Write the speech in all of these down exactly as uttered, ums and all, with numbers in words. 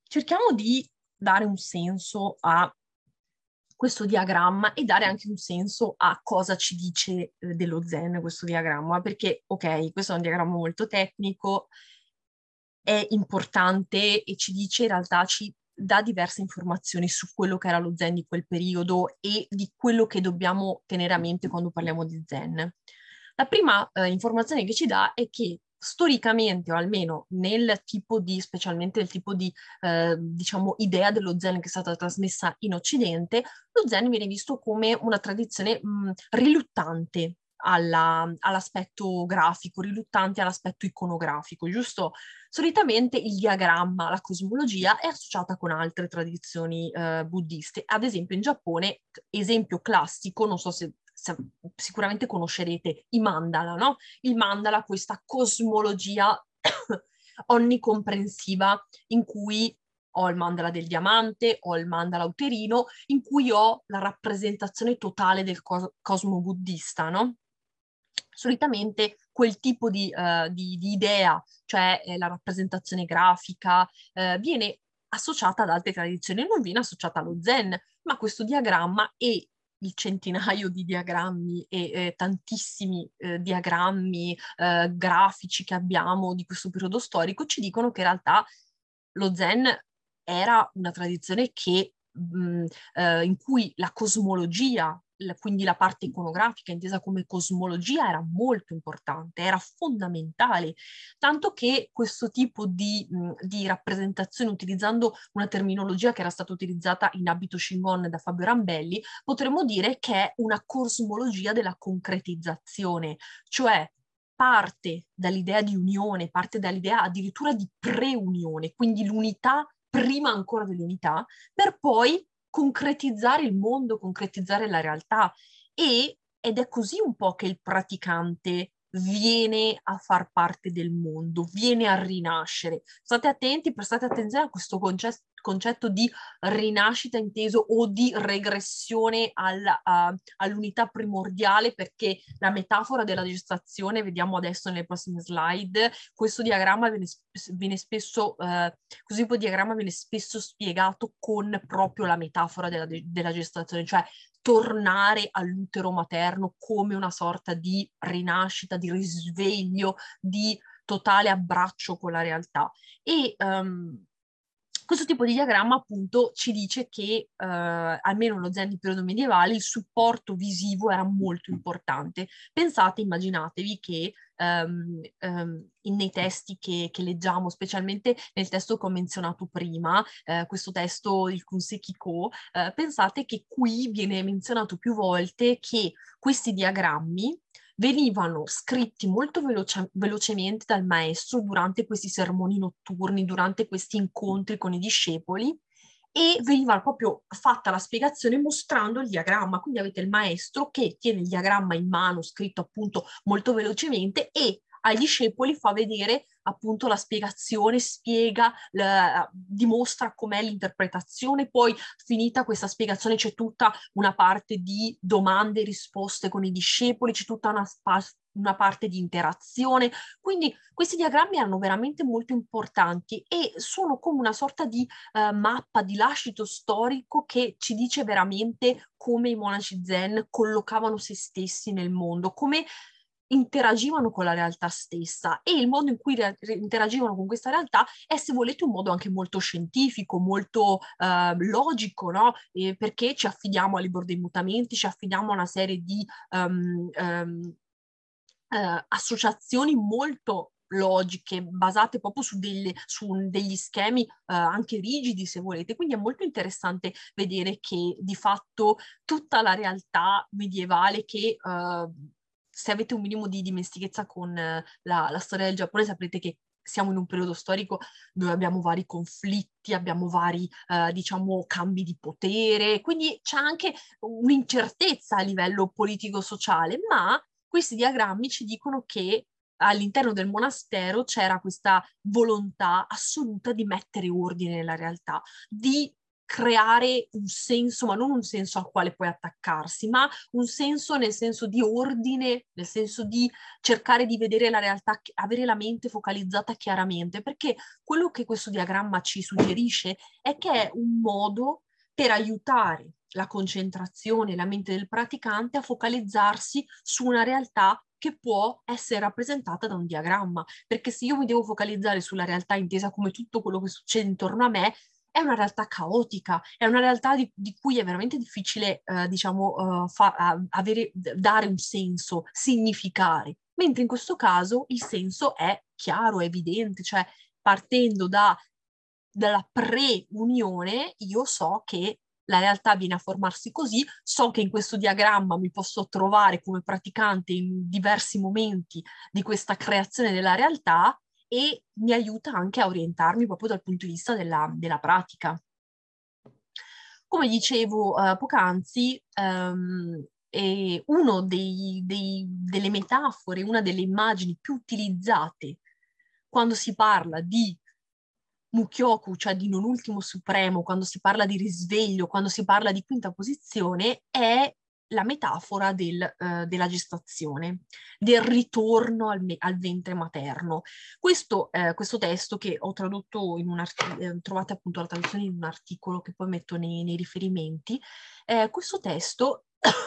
cerchiamo di dare un senso a questo diagramma e dare anche un senso a cosa ci dice eh, dello Zen questo diagramma, perché ok, questo è un diagramma molto tecnico, è importante e ci dice in realtà, ci dà diverse informazioni su quello che era lo Zen di quel periodo e di quello che dobbiamo tenere a mente quando parliamo di Zen. La prima eh, informazione che ci dà è che storicamente, o almeno nel tipo di, specialmente nel tipo di, eh, diciamo, idea dello Zen che è stata trasmessa in Occidente, lo Zen viene visto come una tradizione mh, riluttante alla, all'aspetto grafico, riluttante all'aspetto iconografico, giusto? Solitamente il diagramma, la cosmologia è associata con altre tradizioni eh, buddiste. Ad esempio in Giappone, esempio classico, non so se, se sicuramente conoscerete i mandala, no? Il mandala, questa cosmologia onnicomprensiva in cui ho il mandala del diamante, ho il mandala uterino, in cui ho la rappresentazione totale del cos- cosmo buddista, no? Solitamente quel tipo di, uh, di, di idea, cioè eh, la rappresentazione grafica, eh, viene associata ad altre tradizioni, non viene associata allo Zen, ma questo diagramma e il centinaio di diagrammi e eh, tantissimi eh, diagrammi eh, grafici che abbiamo di questo periodo storico ci dicono che in realtà lo Zen era una tradizione che, mh, eh, in cui la cosmologia, la- quindi la parte iconografica intesa come cosmologia, era molto importante, era fondamentale, tanto che questo tipo di, mh, di rappresentazione, utilizzando una terminologia che era stata utilizzata in Abito Shingon da Fabio Rambelli, potremmo dire che è una cosmologia della concretizzazione, cioè parte dall'idea di unione, parte dall'idea addirittura di pre-unione, quindi l'unità prima ancora dell'unità, per poi concretizzare il mondo, concretizzare la realtà. E, ed è così un po' che il praticante viene a far parte del mondo, viene a rinascere. State attenti, prestate attenzione a questo conce- concetto di rinascita inteso o di regressione alla, a- all'unità primordiale, perché la metafora della gestazione, vediamo adesso nelle prossime slide, questo diagramma viene, viene spesso, eh, questo tipo di diagramma viene spesso spiegato con proprio la metafora della, della gestazione, cioè tornare all'utero materno come una sorta di rinascita, di risveglio, di totale abbraccio con la realtà. E um, questo tipo di diagramma appunto ci dice che, eh, almeno nello Zen di periodo medievale, il supporto visivo era molto importante. Pensate, immaginatevi che um, um, in, nei testi che, che leggiamo, specialmente nel testo che ho menzionato prima, eh, questo testo, il Kunseki Ko, eh, pensate che qui viene menzionato più volte che questi diagrammi venivano scritti molto veloce- velocemente dal maestro durante questi sermoni notturni, durante questi incontri con i discepoli, e veniva proprio fatta la spiegazione mostrando il diagramma. Quindi avete il maestro che tiene il diagramma in mano, scritto appunto molto velocemente, e ai discepoli fa vedere appunto la spiegazione, spiega, la, dimostra com'è l'interpretazione. Poi, finita questa spiegazione, c'è tutta una parte di domande e risposte con i discepoli, c'è tutta una, spa- una parte di interazione. Quindi questi diagrammi erano veramente molto importanti e sono come una sorta di uh, mappa, di lascito storico che ci dice veramente come i monaci zen collocavano se stessi nel mondo, come interagivano con la realtà stessa, e il modo in cui re- interagivano con questa realtà è, se volete, un modo anche molto scientifico, molto eh, logico, no? Eh, perché ci affidiamo al libro dei mutamenti, ci affidiamo a una serie di um, um, uh, associazioni molto logiche, basate proprio su, delle, su degli schemi uh, anche rigidi, se volete. Quindi è molto interessante vedere che di fatto tutta la realtà medievale, che uh, se avete un minimo di dimestichezza con uh, la, la storia del Giappone, saprete che siamo in un periodo storico dove abbiamo vari conflitti, abbiamo vari, uh, diciamo, cambi di potere, quindi c'è anche un'incertezza a livello politico-sociale, ma questi diagrammi ci dicono che all'interno del monastero c'era questa volontà assoluta di mettere ordine nella realtà, di creare un senso, ma non un senso al quale puoi attaccarsi, ma un senso nel senso di ordine, nel senso di cercare di vedere la realtà, avere la mente focalizzata chiaramente, perché quello che questo diagramma ci suggerisce è che è un modo per aiutare la concentrazione, la mente del praticante a focalizzarsi su una realtà che può essere rappresentata da un diagramma, perché se io mi devo focalizzare sulla realtà intesa come tutto quello che succede intorno a me, è una realtà caotica, è una realtà di, di cui è veramente difficile, eh, diciamo, uh, fa, uh, avere, dare un senso, significare. Mentre in questo caso il senso è chiaro, è evidente, cioè partendo da, dalla pre-unione, io so che la realtà viene a formarsi così, so che in questo diagramma mi posso trovare come praticante in diversi momenti di questa creazione della realtà e mi aiuta anche a orientarmi proprio dal punto di vista della, della pratica. Come dicevo uh, poc'anzi, um, e uno dei, dei, delle metafore, una delle immagini più utilizzate quando si parla di Mukyoku, cioè di non ultimo supremo, quando si parla di risveglio, quando si parla di quinta posizione, è la metafora del, uh, della gestazione, del ritorno al, al ventre materno. Questo, eh, questo testo che ho tradotto in un articolo, eh, trovate appunto la traduzione in un articolo che poi metto nei, nei riferimenti, eh, questo testo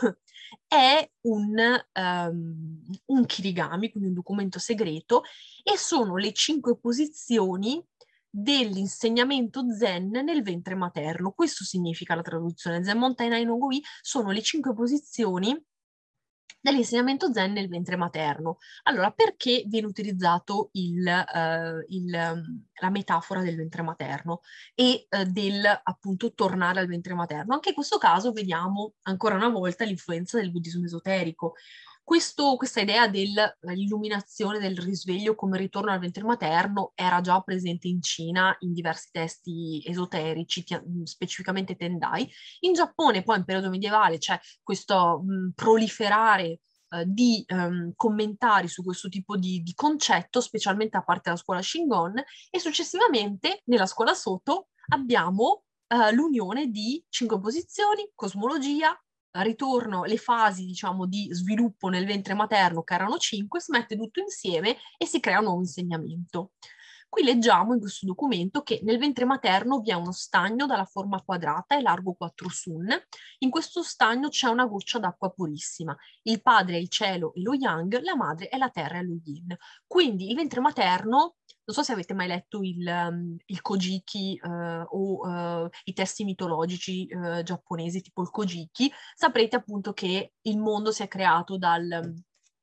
è un, um, un kirigami, quindi un documento segreto, e sono le cinque posizioni dell'insegnamento zen nel ventre materno. Questo significa la traduzione. Zen Tainai no Goi sono le cinque posizioni dell'insegnamento zen nel ventre materno. Allora, perché viene utilizzato il, uh, il, um, la metafora del ventre materno e uh, del appunto tornare al ventre materno? Anche in questo caso vediamo ancora una volta l'influenza del buddismo esoterico. Questo, questa idea dell'illuminazione, del risveglio come ritorno al ventre materno era già presente in Cina in diversi testi esoterici, specificamente Tendai. In Giappone, poi in periodo medievale, c'è questo mh, proliferare uh, di um, commentari su questo tipo di, di concetto, specialmente a parte la scuola Shingon, e successivamente nella scuola Soto abbiamo uh, l'unione di cinque posizioni, cosmologia, ritorno, le fasi, diciamo, di sviluppo nel ventre materno, che erano cinque, si mette tutto insieme e si crea un nuovo insegnamento. Qui leggiamo in questo documento che nel ventre materno vi è uno stagno dalla forma quadrata e largo quattro sun. In questo stagno c'è una goccia d'acqua purissima. Il padre è il cielo e lo yang, la madre è la terra e lo yin. Quindi il ventre materno, non so se avete mai letto il, um, il Kojiki uh, o uh, i testi mitologici uh, giapponesi, tipo il Kojiki, saprete appunto che il mondo si è creato dal,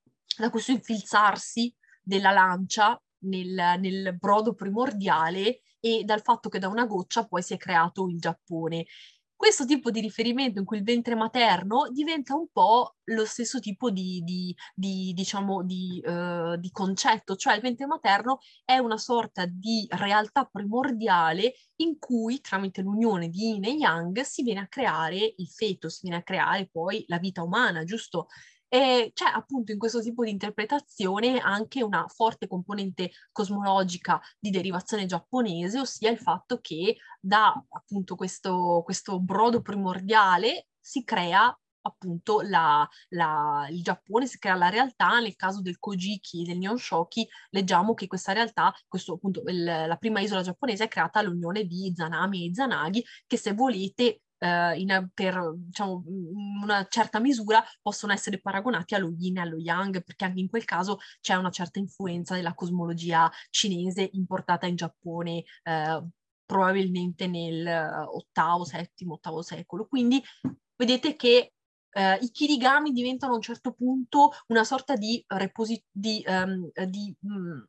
da questo infilzarsi della lancia nel, nel brodo primordiale e dal fatto che da una goccia poi si è creato il Giappone. Questo tipo di riferimento in cui il ventre materno diventa un po' lo stesso tipo di, di, di diciamo, di, uh, di concetto, cioè il ventre materno è una sorta di realtà primordiale in cui tramite l'unione di Yin e Yang si viene a creare il feto, si viene a creare poi la vita umana, giusto? E c'è appunto in questo tipo di interpretazione anche una forte componente cosmologica di derivazione giapponese, ossia il fatto che da appunto questo, questo brodo primordiale si crea appunto la, la, il Giappone, si crea la realtà. Nel caso del Kojiki e del Nihon Shoki leggiamo che questa realtà, questo appunto il, la prima isola giapponese è creata all'unione di Izanami e Izanagi, che se volete Uh, in, per diciamo, in una certa misura possono essere paragonati allo yin e allo yang, perché anche in quel caso c'è una certa influenza della cosmologia cinese importata in Giappone uh, probabilmente nel ottavo, settimo, ottavo secolo. Quindi vedete che uh, i kirigami diventano a un certo punto una sorta di, reposi- di, um, di um,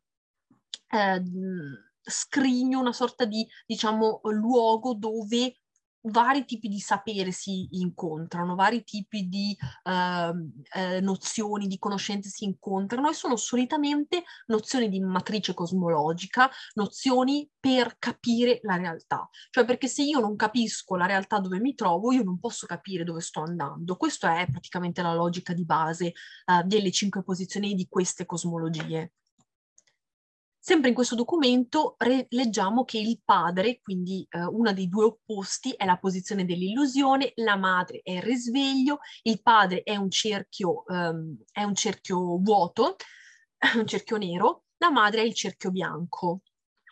uh, scrigno, una sorta di, diciamo, luogo dove vari tipi di sapere si incontrano, vari tipi di uh, eh, nozioni, di conoscenze si incontrano e sono solitamente nozioni di matrice cosmologica, nozioni per capire la realtà. Cioè perché se io non capisco la realtà dove mi trovo, io non posso capire dove sto andando. Questa è praticamente la logica di base uh, delle cinque posizioni di queste cosmologie. Sempre in questo documento re- leggiamo che il padre, quindi eh, una dei due opposti, è la posizione dell'illusione, la madre è il risveglio, il padre è un cerchio, ehm, è un cerchio vuoto, un cerchio nero, la madre è il cerchio bianco.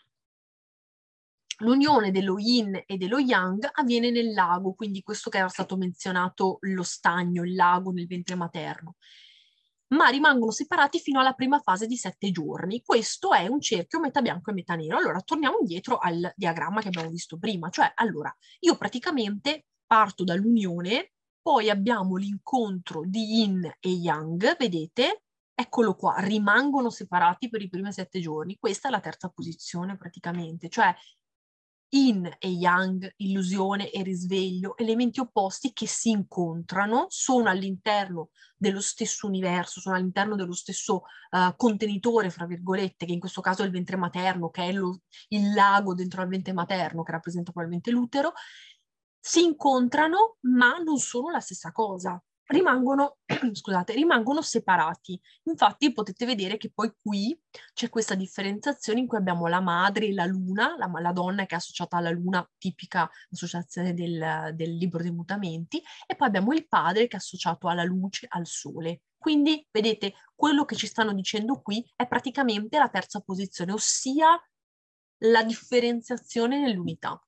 L'unione dello yin e dello yang avviene nel lago, quindi questo che era stato menzionato, lo stagno, il lago nel ventre materno, ma rimangono separati fino alla prima fase di sette giorni. Questo è un cerchio metà bianco e metà nero. Allora, torniamo indietro al diagramma che abbiamo visto prima, cioè, allora, io praticamente parto dall'unione, poi abbiamo l'incontro di yin e yang, vedete? Eccolo qua, rimangono separati per i primi sette giorni. Questa è la terza posizione praticamente, cioè yin e yang, illusione e risveglio, elementi opposti che si incontrano, sono all'interno dello stesso universo, sono all'interno dello stesso uh, contenitore, fra virgolette, che in questo caso è il ventre materno, che è lo, il lago dentro al ventre materno, che rappresenta probabilmente l'utero, si incontrano ma non sono la stessa cosa. Rimangono, scusate, rimangono separati. Infatti potete vedere che poi qui c'è questa differenziazione in cui abbiamo la madre e la luna, la, la donna che è associata alla luna, tipica associazione del, del libro dei mutamenti, e poi abbiamo il padre che è associato alla luce, al sole. Quindi, vedete, quello che ci stanno dicendo qui è praticamente la terza posizione, ossia la differenziazione nell'unità.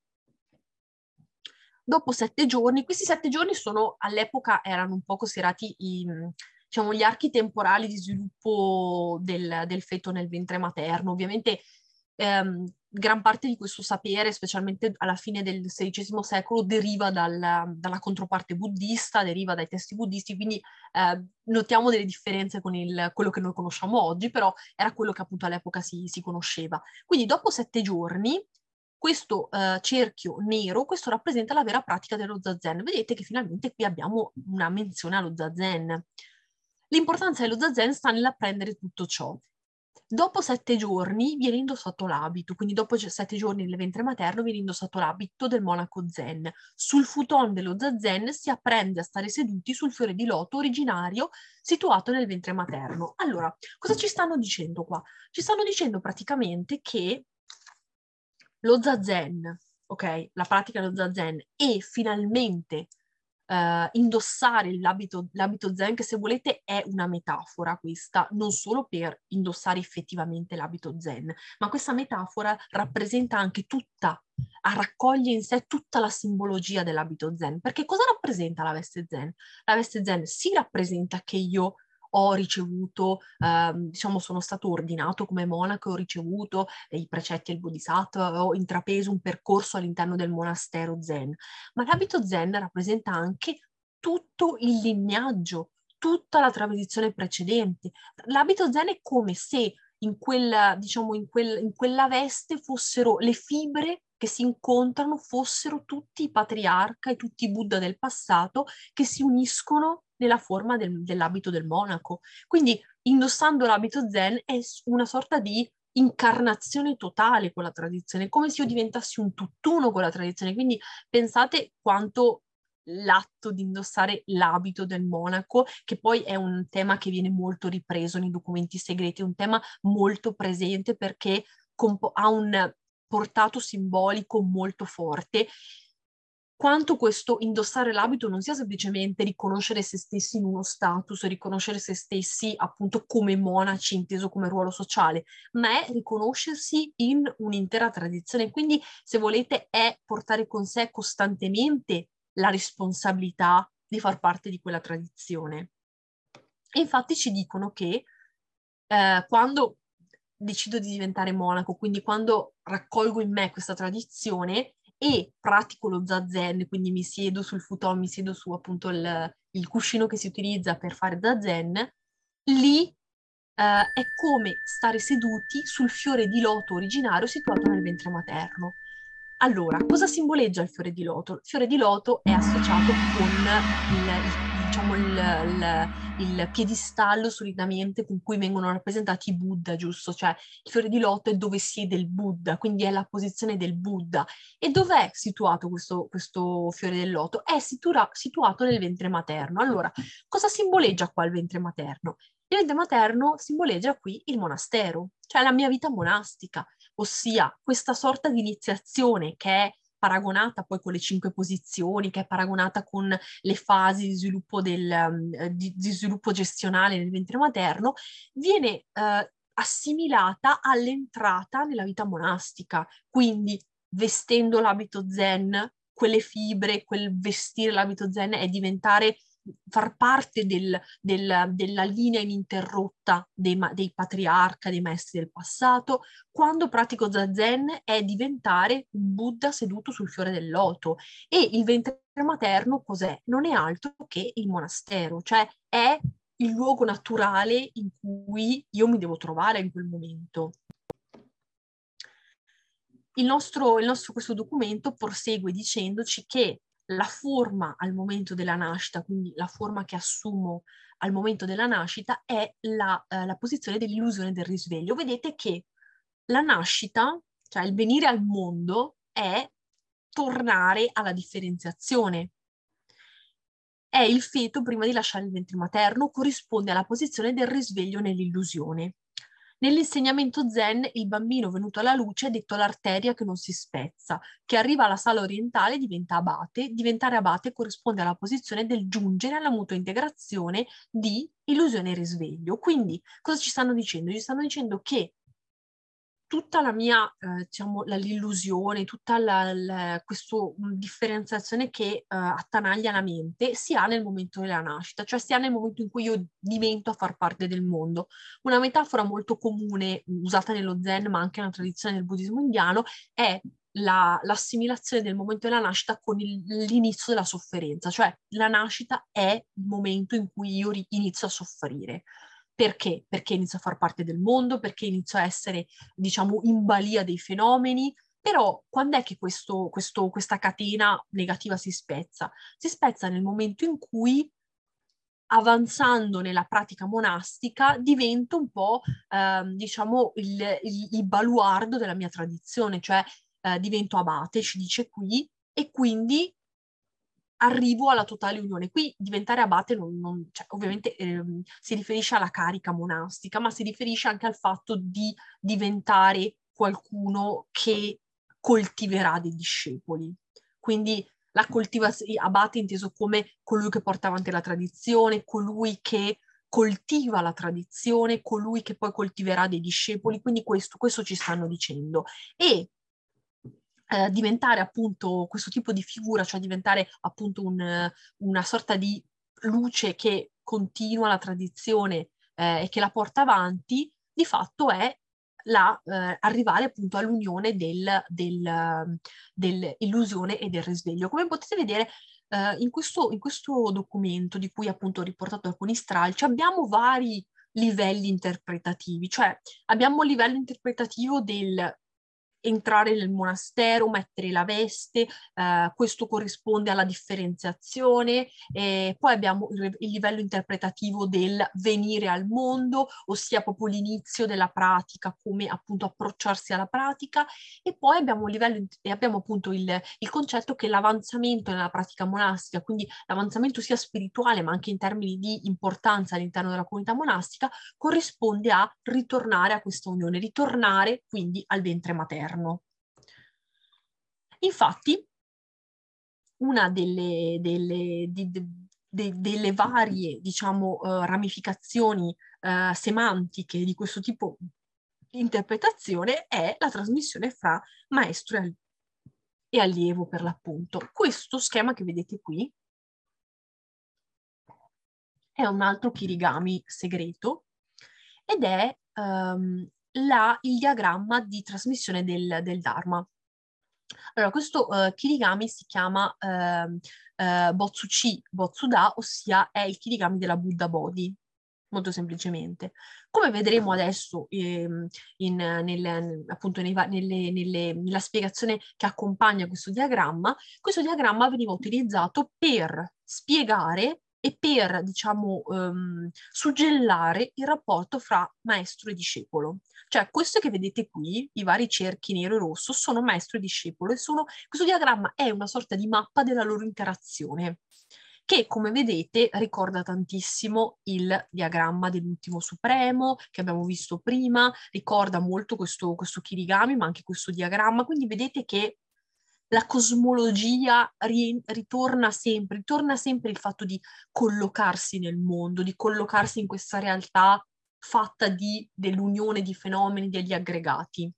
Dopo sette giorni, questi sette giorni sono, all'epoca erano un po' considerati i, diciamo, gli archi temporali di sviluppo del, del feto nel ventre materno. Ovviamente ehm, gran parte di questo sapere, specialmente alla fine del sedicesimo secolo, deriva dal, dalla controparte buddista, deriva dai testi buddisti, quindi eh, notiamo delle differenze con il, quello che noi conosciamo oggi, però era quello che appunto all'epoca si, si conosceva. Quindi dopo sette giorni questo uh, cerchio nero, questo rappresenta la vera pratica dello zazen. Vedete che finalmente qui abbiamo una menzione allo zazen. L'importanza dello zazen sta nell'apprendere tutto ciò. Dopo sette giorni viene indossato l'abito, quindi dopo sette giorni nel ventre materno viene indossato l'abito del monaco zen. Sul futon dello zazen si apprende a stare seduti sul fiore di loto originario situato nel ventre materno. Allora, cosa ci stanno dicendo qua? Ci stanno dicendo praticamente che lo zazen, ok? La pratica dello zazen e finalmente uh, indossare l'abito, l'abito zen, che se volete è una metafora questa, non solo per indossare effettivamente l'abito zen, ma questa metafora rappresenta anche tutta, raccoglie in sé tutta la simbologia dell'abito zen. Perché cosa rappresenta la veste zen? La veste zen si rappresenta che io ho ricevuto, ehm, diciamo, sono stato ordinato come monaco, ho ricevuto i precetti del Bodhisattva, ho intrapreso un percorso all'interno del monastero zen. Ma l'abito zen rappresenta anche tutto il lignaggio, tutta la tradizione precedente. L'abito zen è come se in quella, diciamo, in quel, in quella veste fossero le fibre che si incontrano, fossero tutti i patriarca e tutti i Buddha del passato che si uniscono nella forma del, dell'abito del monaco. Quindi indossando l'abito zen è una sorta di incarnazione totale con la tradizione, come se io diventassi un tutt'uno con la tradizione. Quindi pensate quanto l'atto di indossare l'abito del monaco, che poi è un tema che viene molto ripreso nei documenti segreti, un tema molto presente perché compo- ha un portato simbolico molto forte, quanto questo indossare l'abito non sia semplicemente riconoscere se stessi in uno status, riconoscere se stessi appunto come monaci, inteso come ruolo sociale, ma è riconoscersi in un'intera tradizione. Quindi, se volete, è portare con sé costantemente la responsabilità di far parte di quella tradizione. E infatti ci dicono che eh, quando decido di diventare monaco, quindi quando raccolgo in me questa tradizione e pratico lo zazen, quindi mi siedo sul futon, mi siedo su appunto il, il cuscino che si utilizza per fare zazen, lì eh, è come stare seduti sul fiore di loto originario situato nel ventre materno. Allora, cosa simboleggia il fiore di loto? Il fiore di loto è associato con il, il, diciamo, il, il, il piedistallo solitamente con cui vengono rappresentati i Buddha, giusto? Cioè il fiore di loto è dove siede il Buddha, quindi è la posizione del Buddha. E dov'è situato questo, questo fiore del loto? È situra, situato nel ventre materno. Allora, cosa simboleggia qua il ventre materno? Il ventre materno simboleggia qui il monastero, cioè la mia vita monastica, ossia questa sorta di iniziazione che è paragonata poi con le cinque posizioni, che è paragonata con le fasi di sviluppo, del, um, di, di sviluppo gestionale nel ventre materno, viene eh, assimilata all'entrata nella vita monastica. Quindi vestendo l'abito zen, quelle fibre, quel vestire l'abito zen è diventare far parte del, del, della linea ininterrotta dei, dei patriarca, dei maestri del passato. Quando pratico zazen è diventare un Buddha seduto sul fiore del loto. E il ventre materno cos'è? Non è altro che il monastero, cioè è il luogo naturale in cui io mi devo trovare in quel momento. Il nostro, il nostro questo documento prosegue dicendoci che la forma al momento della nascita, quindi la forma che assumo al momento della nascita, è la, eh, la posizione dell'illusione del risveglio. Vedete che la nascita, cioè il venire al mondo, è tornare alla differenziazione. È il feto prima di lasciare il ventre materno, corrisponde alla posizione del risveglio nell'illusione. Nell'insegnamento zen, il bambino venuto alla luce è detto l'arteria che non si spezza, che arriva alla sala orientale e diventa abate. Diventare abate corrisponde alla posizione del giungere alla mutua integrazione di illusione e risveglio. Quindi, cosa ci stanno dicendo? Ci stanno dicendo che tutta la mia, eh, diciamo, la, l'illusione, tutta la, la, questa differenziazione che eh, attanaglia la mente si ha nel momento della nascita, cioè si ha nel momento in cui io divento a far parte del mondo. Una metafora molto comune, usata nello Zen, ma anche nella tradizione del buddismo indiano, è la, l'assimilazione del momento della nascita con il, l'inizio della sofferenza, cioè la nascita è il momento in cui io ri- inizio a soffrire. Perché? Perché inizio a far parte del mondo, perché inizio a essere, diciamo, in balia dei fenomeni. Però quando è che questo, questo, questa catena negativa si spezza? Si spezza nel momento in cui, avanzando nella pratica monastica, divento un po', ehm, diciamo, il, il, il baluardo della mia tradizione, cioè eh, divento abate, ci dice qui, e quindi arrivo alla totale unione. Qui diventare abate non, non- cioè, ovviamente ehm, si riferisce alla carica monastica, ma si riferisce anche al fatto di diventare qualcuno che coltiverà dei discepoli. Quindi la coltivazione, abate inteso come colui che porta avanti la tradizione, colui che coltiva la tradizione, colui che poi coltiverà dei discepoli. Quindi questo, questo ci stanno dicendo. E eh, diventare appunto questo tipo di figura, cioè diventare appunto un, una sorta di luce che continua la tradizione eh, e che la porta avanti, di fatto è la, eh, arrivare appunto all'unione del, del, dell'illusione e del risveglio. Come potete vedere, eh, in questo, in questo documento, di cui appunto ho riportato alcuni stralci, abbiamo vari livelli interpretativi, cioè abbiamo il livello interpretativo del entrare nel monastero, mettere la veste, eh, questo corrisponde alla differenziazione, e poi abbiamo il, il livello interpretativo del venire al mondo, ossia proprio l'inizio della pratica, come appunto approcciarsi alla pratica, e poi abbiamo, il livello, e abbiamo appunto il, il concetto che l'avanzamento nella pratica monastica, quindi l'avanzamento sia spirituale ma anche in termini di importanza all'interno della comunità monastica, corrisponde a ritornare a questa unione, ritornare quindi al ventre materno. Infatti, una delle, delle, di, de, de, delle varie, diciamo, uh, ramificazioni uh, semantiche di questo tipo di interpretazione è la trasmissione fra maestro e, e allievo, per l'appunto. Questo schema che vedete qui è un altro kirigami segreto ed è um, la, il diagramma di trasmissione del, del Dharma. Allora, questo uh, kirigami si chiama uh, uh, Botsuchi Botsuda, ossia è il kirigami della Buddha Bodhi, molto semplicemente. Come vedremo adesso ehm, in, nel, appunto nei, nelle, nelle, nella spiegazione che accompagna questo diagramma, questo diagramma veniva utilizzato per spiegare e per, diciamo, um, suggellare il rapporto fra maestro e discepolo. Cioè, questo che vedete qui, i vari cerchi nero e rosso, sono maestro e discepolo e sono, questo diagramma è una sorta di mappa della loro interazione. che come vedete ricorda tantissimo il diagramma dell'ultimo supremo che abbiamo visto prima, ricorda molto questo, questo Kirigami, ma anche questo diagramma, quindi vedete che la cosmologia ri- ritorna sempre, ritorna sempre il fatto di collocarsi nel mondo, di collocarsi in questa realtà fatta di, dell'unione di fenomeni, degli aggregati.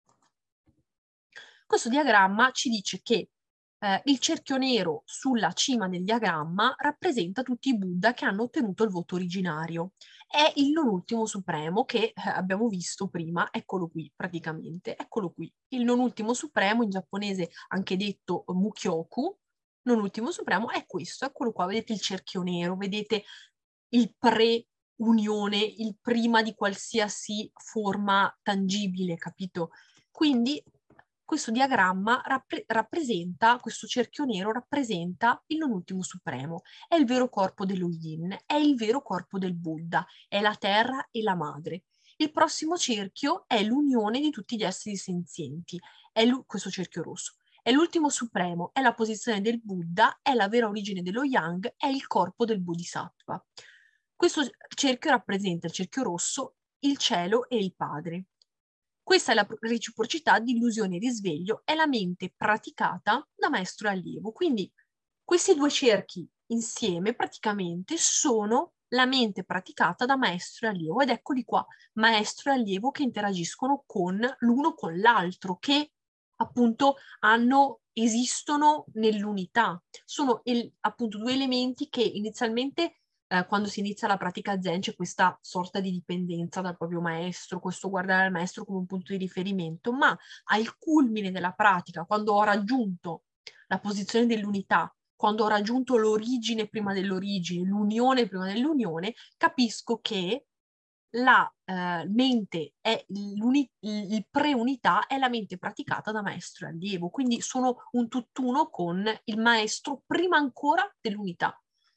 Questo diagramma ci dice che eh, il cerchio nero sulla cima del diagramma rappresenta tutti i Buddha che hanno ottenuto il voto originario. È il non ultimo supremo che eh, abbiamo visto prima, eccolo qui praticamente, eccolo qui. Il non ultimo supremo, in giapponese anche detto Mukyoku, non ultimo supremo, è questo, eccolo qua, vedete il cerchio nero, vedete il pre-unione, il prima di qualsiasi forma tangibile, capito? Quindi questo diagramma rappre- rappresenta, questo cerchio nero rappresenta il non ultimo supremo, è il vero corpo dello Yin, è il vero corpo del Buddha, è la terra e la madre. Il prossimo cerchio è l'unione di tutti gli esseri senzienti, è questo cerchio rosso. È l'ultimo supremo, è la posizione del Buddha, è la vera origine dello Yang, è il corpo del Bodhisattva. Questo cerchio rappresenta, il cerchio rosso, il cielo e il padre. Questa è la reciprocità di illusione e risveglio, è la mente praticata da maestro e allievo. Quindi questi due cerchi insieme praticamente sono la mente praticata da maestro e allievo ed eccoli qua, maestro e allievo che interagiscono con l'uno con l'altro, che appunto hanno, esistono nell'unità. Sono el, appunto due elementi che inizialmente eh, quando si inizia la pratica Zen c'è questa sorta di dipendenza dal proprio maestro, questo guardare al maestro come un punto di riferimento, ma al culmine della pratica, quando ho raggiunto la posizione dell'unità, quando ho raggiunto l'origine prima dell'origine, l'unione prima dell'unione, capisco che la eh, mente è il pre-unità è la mente praticata da maestro e allievo, quindi sono un tutt'uno con il maestro prima ancora dell'unità.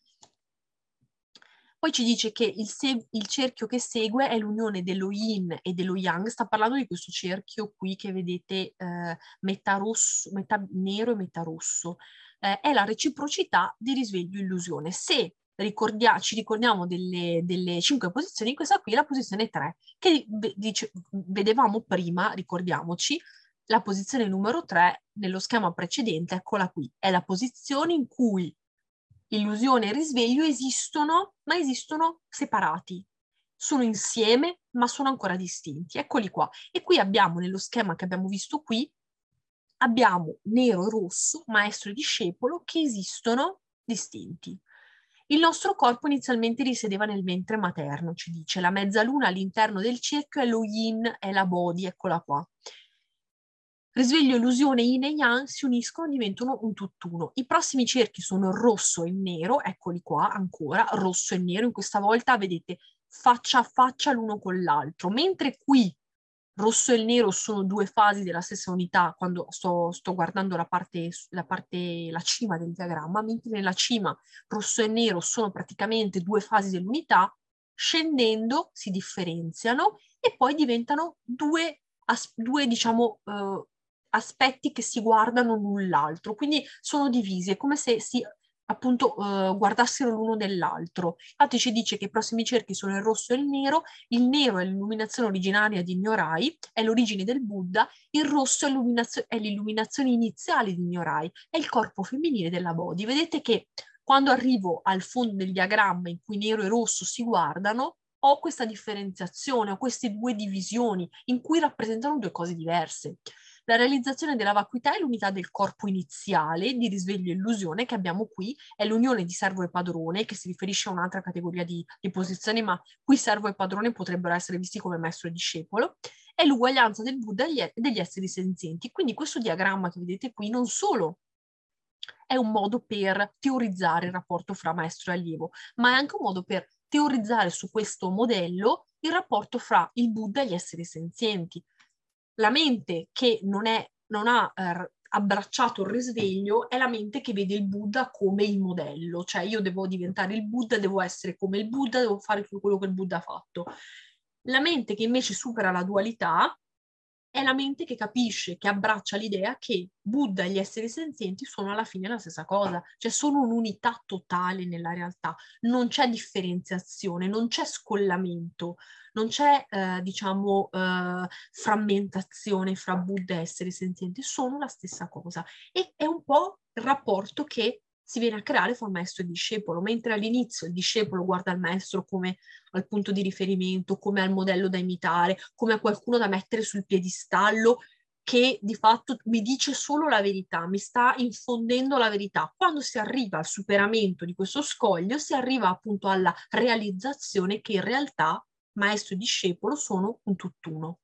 Poi ci dice che il, se- il cerchio che segue è l'unione dello yin e dello yang. Sta parlando di questo cerchio qui che vedete eh, metà rosso, metà nero e metà rosso. Eh, è la reciprocità di risveglio illusione. Se ricordia- ci ricordiamo delle, delle cinque posizioni, questa qui è la posizione tre, che ve- dice- vedevamo prima, ricordiamoci, la posizione numero tre nello schema precedente, eccola qui, è la posizione in cui illusione e risveglio esistono, ma esistono separati. Sono insieme, ma sono ancora distinti. Eccoli qua. E qui abbiamo, nello schema che abbiamo visto qui, abbiamo nero e rosso, maestro e discepolo, che esistono distinti. Il nostro corpo inizialmente risiedeva nel ventre materno, ci dice. La mezzaluna all'interno del cerchio è lo yin, è la body, eccola qua. Risveglio, illusione, yin e yang si uniscono e diventano un tutt'uno. I prossimi cerchi sono il rosso e il nero, eccoli qua ancora, rosso e nero, in questa volta vedete faccia a faccia l'uno con l'altro, mentre qui rosso e il nero sono due fasi della stessa unità quando sto, sto guardando la parte, la parte, la cima del diagramma, mentre nella cima rosso e nero sono praticamente due fasi dell'unità, scendendo si differenziano e poi diventano due, as- due diciamo, eh, aspetti che si guardano l'un l'altro, quindi sono divisi, è come se si appunto eh, guardassero l'uno dell'altro. Infatti ci dice che i prossimi cerchi sono il rosso e il nero, il nero è l'illuminazione originaria di Nyorai, è l'origine del Buddha, il rosso è, è l'illuminazione iniziale di Nyorai, è il corpo femminile della Bodhi. Vedete che quando arrivo al fondo del diagramma in cui nero e rosso si guardano, ho questa differenziazione, ho queste due divisioni in cui rappresentano due cose diverse. La realizzazione della vacuità è l'unità del corpo iniziale di risveglio e illusione che abbiamo qui, è l'unione di servo e padrone, che si riferisce a un'altra categoria di, di posizioni, ma qui servo e padrone potrebbero essere visti come maestro e discepolo, è l'uguaglianza del Buddha e degli esseri senzienti. Quindi questo diagramma che vedete qui non solo è un modo per teorizzare il rapporto fra maestro e allievo, ma è anche un modo per teorizzare su questo modello il rapporto fra il Buddha e gli esseri senzienti. La mente che non, è, non ha eh, abbracciato il risveglio è la mente che vede il Buddha come il modello, cioè io devo diventare il Buddha, devo essere come il Buddha, devo fare tutto quello che il Buddha ha fatto. La mente che invece supera la dualità è la mente che capisce, che abbraccia l'idea che Buddha e gli esseri senzienti sono alla fine la stessa cosa, cioè sono un'unità totale nella realtà, non c'è differenziazione, non c'è scollamento, non c'è, eh, diciamo, eh, frammentazione fra Buddha e esseri senzienti, sono la stessa cosa. E è un po' il rapporto che si viene a creare fra maestro e discepolo, mentre all'inizio il discepolo guarda il maestro come al punto di riferimento, come al modello da imitare, come a qualcuno da mettere sul piedistallo, che di fatto mi dice solo la verità, mi sta infondendo la verità. Quando si arriva al superamento di questo scoglio, si arriva appunto alla realizzazione che in realtà maestro e discepolo sono un tutt'uno.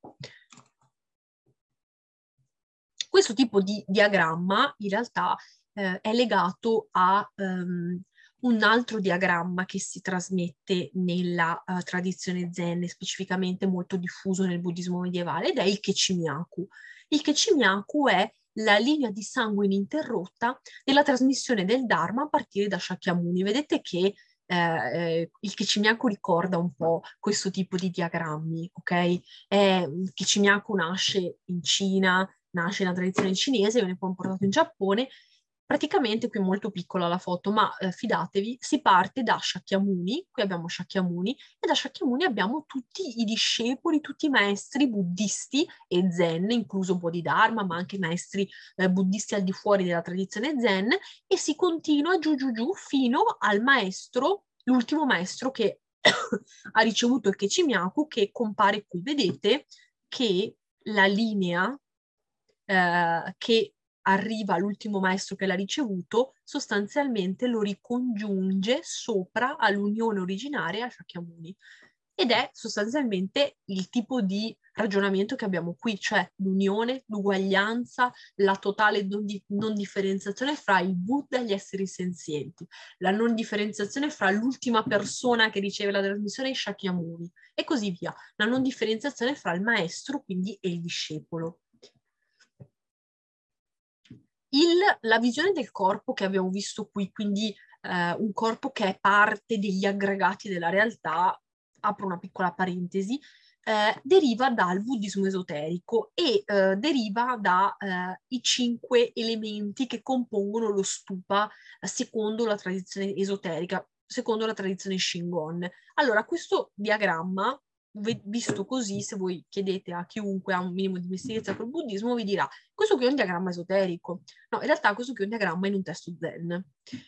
Questo tipo di diagramma in realtà eh, è legato a um, un altro diagramma che si trasmette nella uh, tradizione zen, specificamente molto diffuso nel buddismo medievale, ed è il Kechimyaku. Il Kechimyaku è la linea di sangue ininterrotta della trasmissione del Dharma a partire da Shakyamuni. Vedete che eh, il Kechimyaku ricorda un po' questo tipo di diagrammi, ok? Eh, il Kechimyaku nasce in Cina, nasce nella tradizione cinese, viene poi portato in Giappone. Praticamente qui è molto piccola la foto, ma eh, fidatevi, si parte da Shakyamuni, qui abbiamo Shakyamuni, e da Shakyamuni abbiamo tutti i discepoli, tutti i maestri buddisti e zen, incluso Bodhidharma, ma anche maestri eh, buddisti al di fuori della tradizione zen, e si continua giù giù giù fino al maestro, l'ultimo maestro che ha ricevuto il Kechimyaku, che compare qui. Vedete che la linea eh, che arriva all'ultimo maestro che l'ha ricevuto, sostanzialmente lo ricongiunge sopra all'unione originaria a Shakyamuni. Ed è sostanzialmente il tipo di ragionamento che abbiamo qui, cioè l'unione, l'uguaglianza, la totale non, di- non differenziazione fra il Buddha e gli esseri senzienti, la non differenziazione fra l'ultima persona che riceve la trasmissione e Shakyamuni, e così via, la non differenziazione fra il maestro, quindi, e il discepolo. Il, la visione del corpo che abbiamo visto qui, quindi eh, un corpo che è parte degli aggregati della realtà, apro una piccola parentesi, eh, deriva dal buddismo esoterico e eh, deriva dai eh, cinque elementi che compongono lo stupa eh, secondo la tradizione esoterica, secondo la tradizione Shingon. Allora, questo diagramma, visto così, se voi chiedete a chiunque ha un minimo di mestierizia col buddismo, vi dirà: questo qui è un diagramma esoterico. No, in realtà questo qui è un diagramma in un testo zen,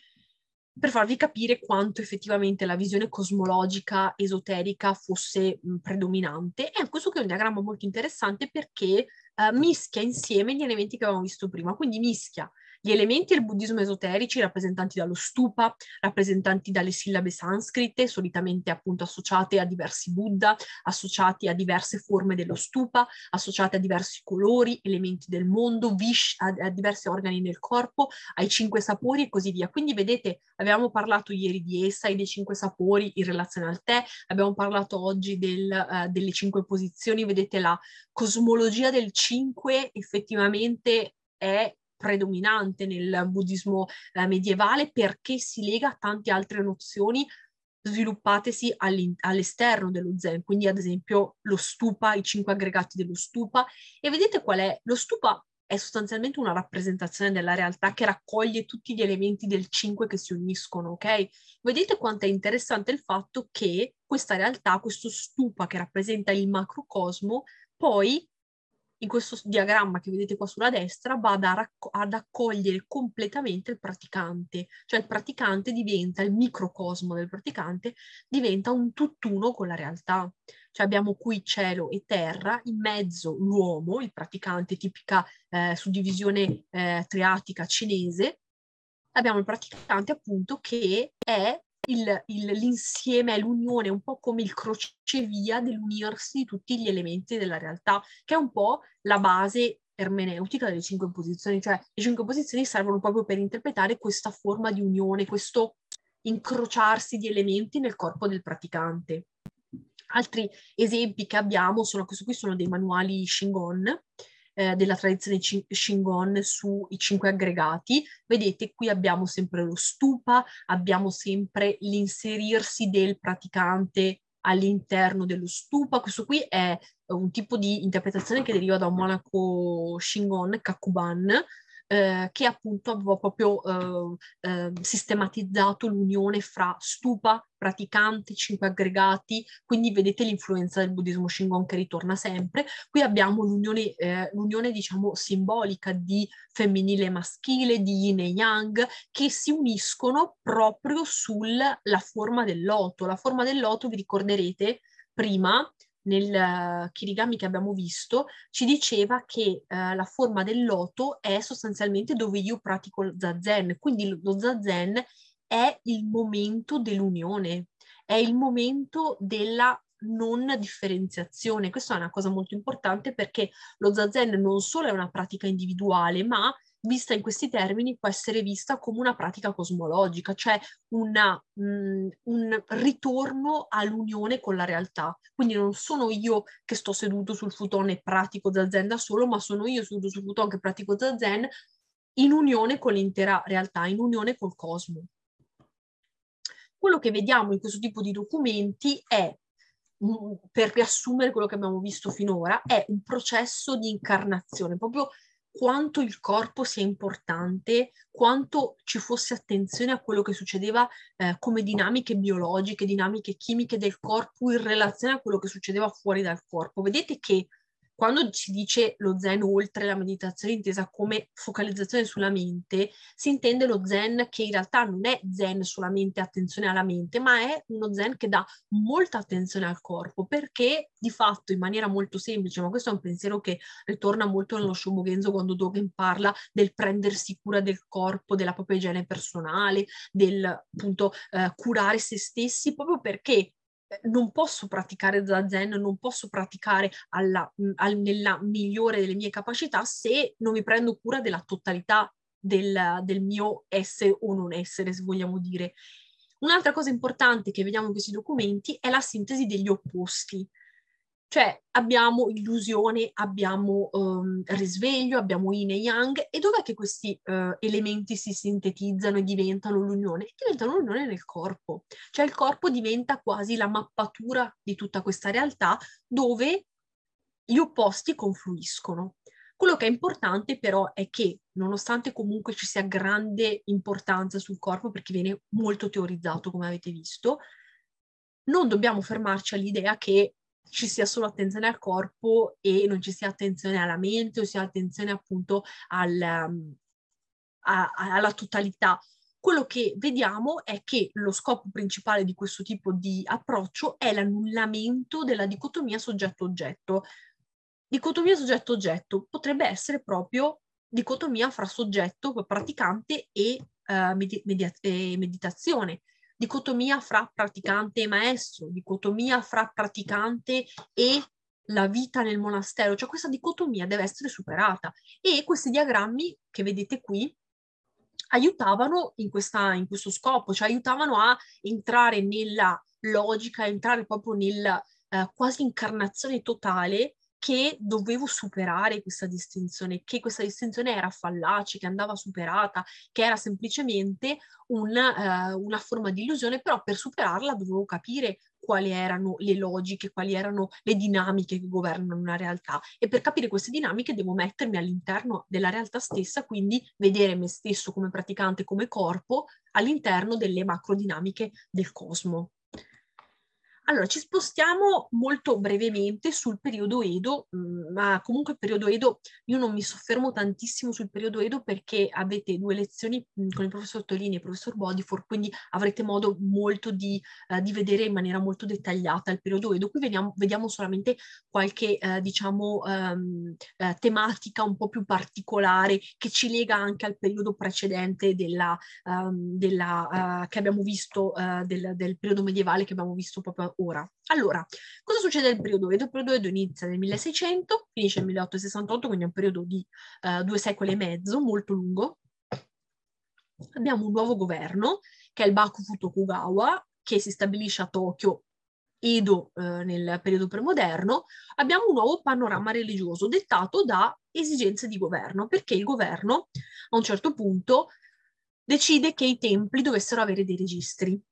per farvi capire quanto effettivamente la visione cosmologica esoterica fosse mh, predominante. E questo qui è un diagramma molto interessante perché uh, mischia insieme gli elementi che avevamo visto prima, quindi mischia gli elementi del buddismo esoterici rappresentanti dallo stupa, rappresentanti dalle sillabe sanscrite, solitamente appunto associate a diversi Buddha, associati a diverse forme dello stupa, associate a diversi colori, elementi del mondo, vish, a, a diversi organi del corpo, ai cinque sapori e così via. Quindi vedete, abbiamo parlato ieri di essa e dei cinque sapori in relazione al tè, abbiamo parlato oggi del, uh, delle cinque posizioni, vedete la cosmologia del cinque effettivamente è predominante nel buddismo eh, medievale perché si lega a tante altre nozioni sviluppatesi all'esterno dello Zen, quindi ad esempio lo stupa, i cinque aggregati dello stupa, e vedete qual è? Lo stupa è sostanzialmente una rappresentazione della realtà che raccoglie tutti gli elementi del cinque che si uniscono, ok? Vedete quanto è interessante il fatto che questa realtà, questo stupa che rappresenta il macrocosmo, poi in questo diagramma che vedete qua sulla destra, vada a racco- ad accogliere completamente il praticante, cioè il praticante diventa, il microcosmo del praticante diventa un tutt'uno con la realtà. Cioè abbiamo qui cielo e terra, in mezzo l'uomo, il praticante, tipica eh, suddivisione eh, triatica cinese, abbiamo il praticante appunto che è il, il, l'insieme, è l'unione, un po' come il crocevia dell'unirsi di tutti gli elementi della realtà, che è un po' la base ermeneutica delle cinque posizioni, cioè le cinque posizioni servono proprio per interpretare questa forma di unione, questo incrociarsi di elementi nel corpo del praticante. Altri esempi che abbiamo sono, questo qui sono dei manuali Shingon, eh, della tradizione Shingon sui cinque aggregati. Vedete, qui abbiamo sempre lo stupa, abbiamo sempre l'inserirsi del praticante all'interno dello stupa. Questo qui è un tipo di interpretazione che deriva da un monaco Shingon, Kakuban, eh, che appunto aveva proprio eh, eh, sistematizzato l'unione fra stupa, praticante, cinque aggregati, quindi vedete l'influenza del buddismo Shingon che ritorna sempre. Qui abbiamo l'unione, eh, l'unione diciamo simbolica di femminile e maschile, di yin e yang, che si uniscono proprio sulla forma del loto. La forma del loto, vi ricorderete, prima nel uh, Kirigami che abbiamo visto, ci diceva che uh, la forma del loto è sostanzialmente dove io pratico lo zazen, quindi lo, lo zazen è il momento dell'unione, è il momento della non differenziazione. Questa è una cosa molto importante perché lo zazen non solo è una pratica individuale, ma vista in questi termini può essere vista come una pratica cosmologica, cioè una, mh, un ritorno all'unione con la realtà. Quindi non sono io che sto seduto sul futon e pratico zazen da solo, ma sono io seduto sul futon che pratico zazen in unione con l'intera realtà, in unione col cosmo. Quello che vediamo in questo tipo di documenti è, per riassumere quello che abbiamo visto finora, è un processo di incarnazione, proprio quanto il corpo sia importante, quanto ci fosse attenzione a quello che succedeva eh, come dinamiche biologiche, dinamiche chimiche del corpo in relazione a quello che succedeva fuori dal corpo. Vedete che quando si dice lo zen oltre la meditazione intesa come focalizzazione sulla mente, si intende lo zen che in realtà non è zen solamente attenzione alla mente, ma è uno zen che dà molta attenzione al corpo, perché di fatto in maniera molto semplice, ma questo è un pensiero che ritorna molto nello Shobogenzo quando Dogen parla del prendersi cura del corpo, della propria igiene personale, del appunto eh, curare se stessi, proprio perché non posso praticare zazen, non posso praticare alla, al, nella migliore delle mie capacità se non mi prendo cura della totalità del, del mio essere o non essere, se vogliamo dire. Un'altra cosa importante che vediamo in questi documenti è la sintesi degli opposti. Cioè abbiamo illusione, abbiamo um, risveglio, abbiamo yin e yang, e dov'è che questi uh, elementi si sintetizzano e diventano l'unione? Diventano l'unione nel corpo. Cioè il corpo diventa quasi la mappatura di tutta questa realtà dove gli opposti confluiscono. Quello che è importante però è che, nonostante comunque ci sia grande importanza sul corpo, perché viene molto teorizzato, come avete visto, non dobbiamo fermarci all'idea che ci sia solo attenzione al corpo e non ci sia attenzione alla mente o sia attenzione appunto al, um, a, alla totalità. Quello che vediamo è che lo scopo principale di questo tipo di approccio è l'annullamento della dicotomia soggetto-oggetto. Dicotomia soggetto-oggetto potrebbe essere proprio dicotomia fra soggetto, praticante e, uh, medi- media- e meditazione, dicotomia fra praticante e maestro, dicotomia fra praticante e la vita nel monastero, cioè questa dicotomia deve essere superata e questi diagrammi che vedete qui aiutavano in, questa, in questo scopo, cioè aiutavano a entrare nella logica, entrare proprio nella eh, quasi incarnazione totale che dovevo superare questa distinzione, che questa distinzione era fallace, che andava superata, che era semplicemente un, eh, una forma di illusione, però per superarla dovevo capire quali erano le logiche, quali erano le dinamiche che governano una realtà. E per capire queste dinamiche devo mettermi all'interno della realtà stessa, quindi vedere me stesso come praticante, come corpo, all'interno delle macrodinamiche del cosmo. Allora, ci spostiamo molto brevemente sul periodo Edo, ma comunque il periodo Edo, io non mi soffermo tantissimo sul periodo Edo perché avete due lezioni con il professor Tolini e il professor Bodifor, quindi avrete modo molto di, uh, di vedere in maniera molto dettagliata il periodo Edo. Qui vediamo, vediamo solamente qualche, uh, diciamo, um, uh, tematica un po' più particolare che ci lega anche al periodo precedente della, um, della, uh, che abbiamo visto, uh, del, del periodo medievale che abbiamo visto proprio ora. Allora, cosa succede nel periodo Edo? Il periodo Edo inizia nel milleseicento, finisce nel milleottocentosessantotto, quindi è un periodo di uh, due secoli e mezzo, molto lungo. Abbiamo un nuovo governo, che è il Bakufu Tokugawa, che si stabilisce a Tokyo, Edo eh, nel periodo premoderno. Abbiamo un nuovo panorama religioso dettato da esigenze di governo, perché il governo a un certo punto decide che i templi dovessero avere dei registri.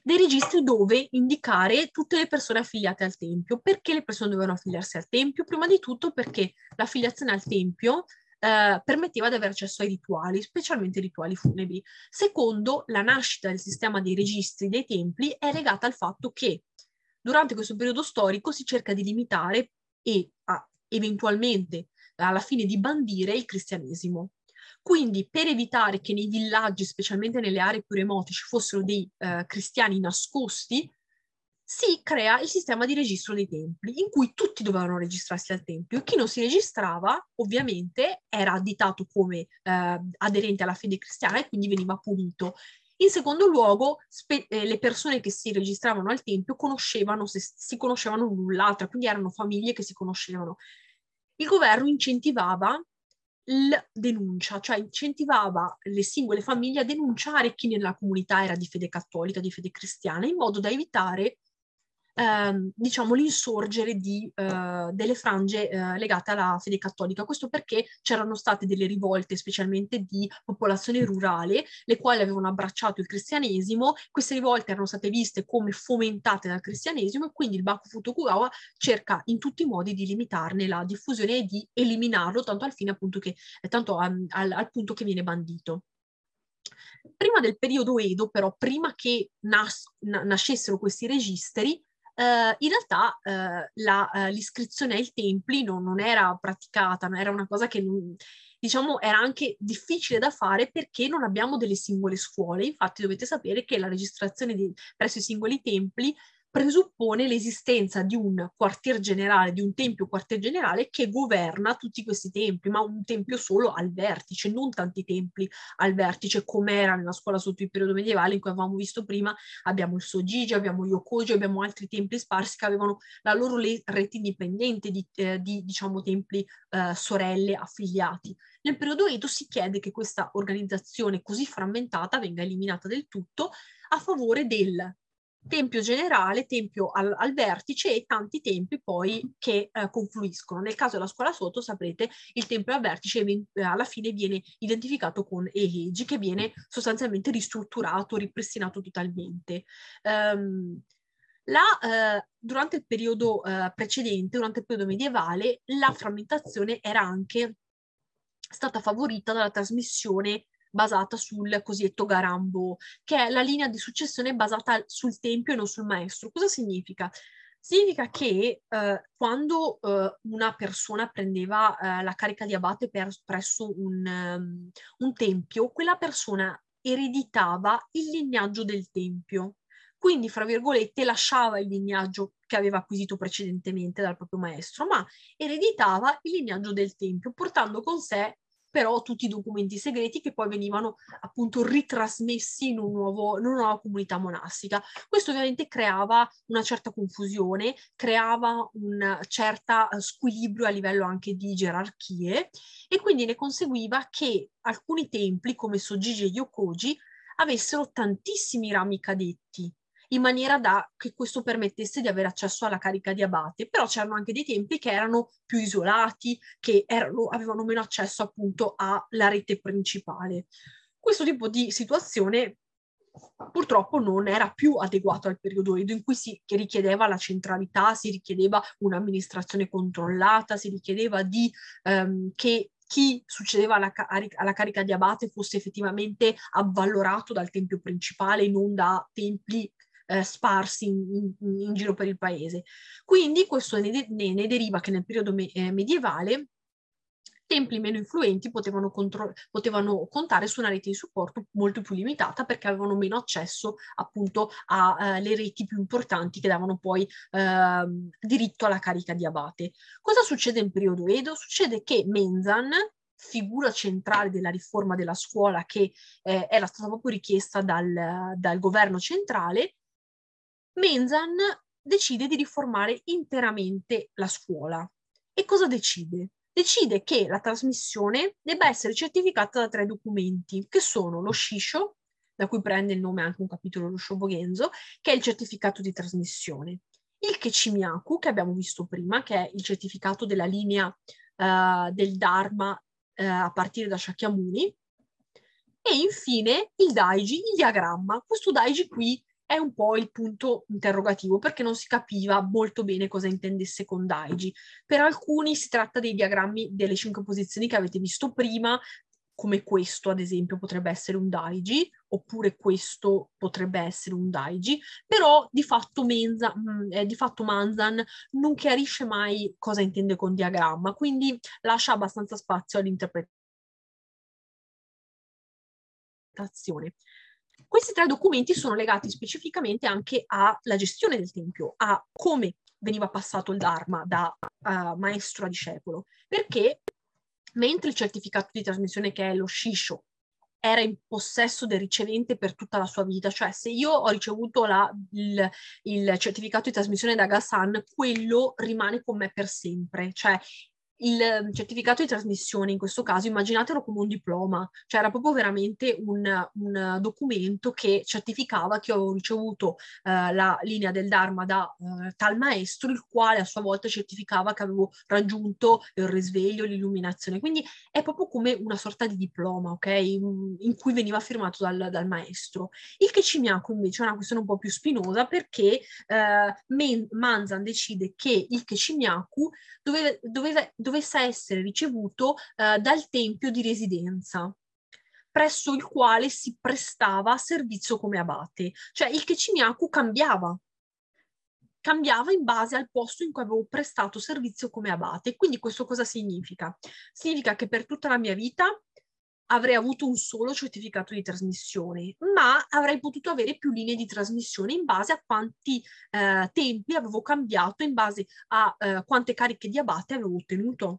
dei registri dove indicare tutte le persone affiliate al Tempio. Perché le persone dovevano affiliarsi al Tempio? Prima di tutto perché l'affiliazione al Tempio eh, permetteva di avere accesso ai rituali, specialmente ai rituali funebri. Secondo, la nascita del sistema dei registri dei templi è legata al fatto che durante questo periodo storico si cerca di limitare e a, eventualmente alla fine di bandire il cristianesimo. Quindi per evitare che nei villaggi, specialmente nelle aree più remote, ci fossero dei eh, cristiani nascosti, si crea il sistema di registro dei templi, in cui tutti dovevano registrarsi al tempio e chi non si registrava, ovviamente, era additato come eh, aderente alla fede cristiana e quindi veniva punito. In secondo luogo, spe- eh, le persone che si registravano al tempio conoscevano, se, si conoscevano l'un l'altra, quindi erano famiglie che si conoscevano. Il governo incentivava la denuncia, cioè incentivava le singole famiglie a denunciare chi nella comunità era di fede cattolica, di fede cristiana, in modo da evitare ehm, diciamo l'insorgere di, eh, delle frange eh, legate alla fede cattolica. Questo perché c'erano state delle rivolte, specialmente di popolazione rurale, le quali avevano abbracciato il cristianesimo. Queste rivolte erano state viste come fomentate dal cristianesimo e quindi il Bakufu Tokugawa cerca in tutti i modi di limitarne la diffusione e di eliminarlo, tanto al fine appunto che, tanto um, al, al punto che viene bandito. Prima del periodo Edo, però, prima che nas- na- nascessero questi registri, Uh, in realtà uh, la, uh, l'iscrizione ai templi non, non era praticata, non era una cosa che, non, diciamo, era anche difficile da fare perché non abbiamo delle singole scuole. Infatti dovete sapere che la registrazione di, presso i singoli templi presuppone l'esistenza di un quartier generale, di un tempio quartier generale che governa tutti questi templi, ma un tempio solo al vertice, non tanti templi al vertice come era nella scuola sotto il periodo medievale in cui avevamo visto prima. Abbiamo il Sojiji, abbiamo Yokoji, abbiamo altri templi sparsi che avevano la loro le- rete indipendente di, eh, di diciamo, templi eh, sorelle affiliati. Nel periodo Edo si chiede che questa organizzazione così frammentata venga eliminata del tutto a favore del tempio generale, tempio al, al vertice e tanti tempi poi che eh, confluiscono. Nel caso della scuola sotto, saprete, il tempio al vertice eh, alla fine viene identificato con Eheji, che viene sostanzialmente ristrutturato, ripristinato totalmente. Um, la, eh, durante il periodo eh, precedente, durante il periodo medievale, la frammentazione era anche stata favorita dalla trasmissione basata sul cosiddetto Garambo, che è la linea di successione basata sul tempio e non sul maestro. Cosa significa? Significa che eh, quando eh, una persona prendeva eh, la carica di abate per, presso un, um, un tempio, quella persona ereditava il lignaggio del tempio. Quindi, fra virgolette, lasciava il lignaggio che aveva acquisito precedentemente dal proprio maestro, ma ereditava il lignaggio del tempio, portando con sé però tutti i documenti segreti che poi venivano appunto ritrasmessi in, un nuovo, in una nuova comunità monastica. Questo ovviamente creava una certa confusione, creava un certo squilibrio a livello anche di gerarchie e quindi ne conseguiva che alcuni templi come Sojiji e Yokoji avessero tantissimi rami cadetti, in maniera da che questo permettesse di avere accesso alla carica di abate, però c'erano anche dei templi che erano più isolati, che erano, avevano meno accesso appunto alla rete principale. Questo tipo di situazione purtroppo non era più adeguato al periodo Edo, in cui si richiedeva la centralità, si richiedeva un'amministrazione controllata, si richiedeva di, ehm, che chi succedeva alla, alla carica di abate fosse effettivamente avvalorato dal tempio principale, non da templi eh, sparsi in, in, in giro per il paese. Quindi questo ne, de- ne, ne deriva che nel periodo me- eh, medievale templi meno influenti potevano, contro- potevano contare su una rete di supporto molto più limitata perché avevano meno accesso appunto alle uh, reti più importanti che davano poi uh, diritto alla carica di abate. Cosa succede in periodo Edo? Succede che Menzan, figura centrale della riforma della scuola che eh, era stata proprio richiesta dal, dal governo centrale, Menzan decide di riformare interamente la scuola. E cosa decide? Decide che la trasmissione debba essere certificata da tre documenti, che sono lo Shisho, da cui prende il nome anche un capitolo dello Shobogenzo, che è il certificato di trasmissione, il Kechimiaku, che abbiamo visto prima, che è il certificato della linea uh, del Dharma uh, a partire da Shakyamuni, e infine il Daiji, il diagramma. Questo Daiji qui è un po' il punto interrogativo, perché non si capiva molto bene cosa intendesse con Daiji. Per alcuni si tratta dei diagrammi delle cinque posizioni che avete visto prima, come questo ad esempio potrebbe essere un Daiji, oppure questo potrebbe essere un Daiji, però di fatto, Menza, mh, eh, di fatto Manzan non chiarisce mai cosa intende con diagramma, quindi lascia abbastanza spazio all'interpretazione. Questi tre documenti sono legati specificamente anche alla gestione del tempio, a come veniva passato il Dharma da uh, maestro a discepolo, perché mentre il certificato di trasmissione, che è lo Shisho, era in possesso del ricevente per tutta la sua vita, cioè se io ho ricevuto la, il, il certificato di trasmissione da Gasan, quello rimane con me per sempre, cioè il certificato di trasmissione in questo caso immaginatelo come un diploma, cioè era proprio veramente un, un documento che certificava che avevo ricevuto eh, la linea del Dharma da eh, tal maestro, il quale a sua volta certificava che avevo raggiunto il risveglio, l'illuminazione, quindi è proprio come una sorta di diploma, ok? In cui veniva firmato dal, dal maestro. Il Kecimyaku invece è una questione un po' più spinosa, perché eh, Manzan decide che il Kecimyaku doveva, doveva, dovesse essere ricevuto eh, dal tempio di residenza, presso il quale si prestava a servizio come abate. Cioè il Kecimyaku cambiava, cambiava in base al posto in cui avevo prestato servizio come abate. Quindi questo cosa significa? Significa che per tutta la mia vita avrei avuto un solo certificato di trasmissione, ma avrei potuto avere più linee di trasmissione in base a quanti eh, tempi avevo cambiato, in base a eh, quante cariche di abate avevo ottenuto.